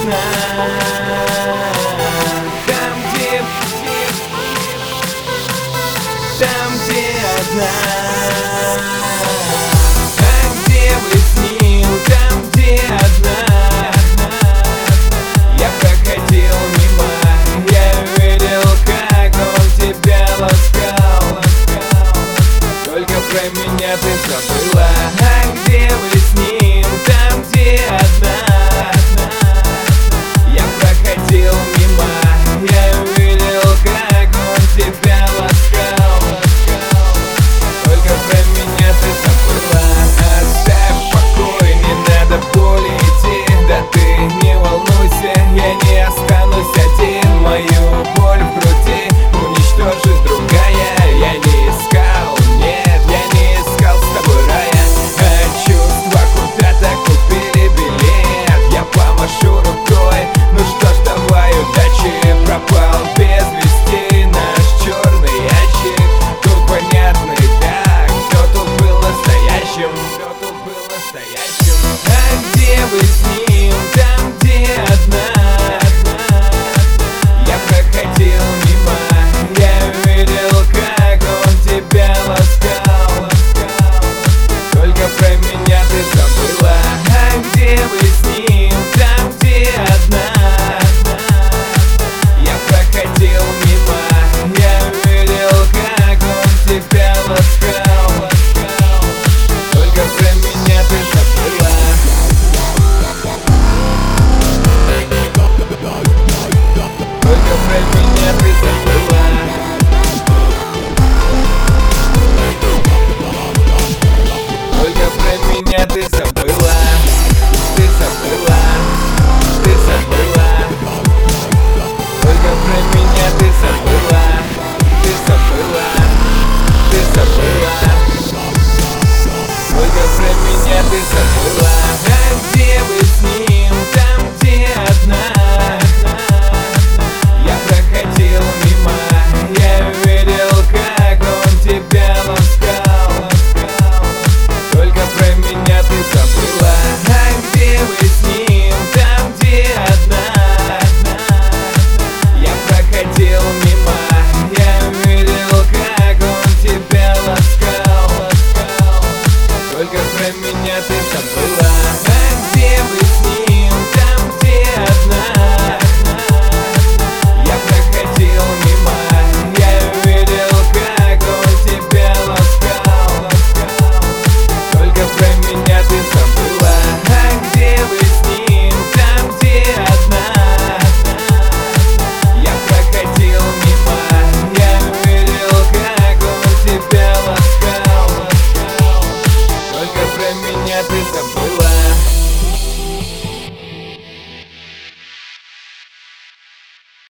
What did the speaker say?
одна. Там, где одна. А где вы с ним? Там, где одна. Я проходил мимо, я видел, как он тебя ласкал. Только про меня ты забыла. А где вы с ним? Там, где одна. Я проходил мимо, я видел, как он тебя ласкал. Только про меня ты забыла. Оставь в покое, не надо в поле идти. Да ты не волнуйся, я не останусь один. Мою боль в груди уничтожит другая. Я не искал, нет, я не искал с тобой рая. А чувства куда-то купили билет. Я помашу рукой, ну что ж, давай удачи. Пропал без вести наш черный ящик. Тут понятный так, кто тут был настоящим, кто тут был настоящим. А где вы с ним? Там, где одна. Я проходил мимо, я видел, как он тебя ласкал. Только про меня ты забыла. А где вы с ним? Там, где одна. Я проходил мимо, я видел, как он тебя ласкал. Только про меня ты забыла. Только про меня ты забыла. Только про меня ты забыла. Ты забыла. Ты забыла. Только про меня ты забыла. Ты забыла. Ты забыла. Только про меня ты забыла.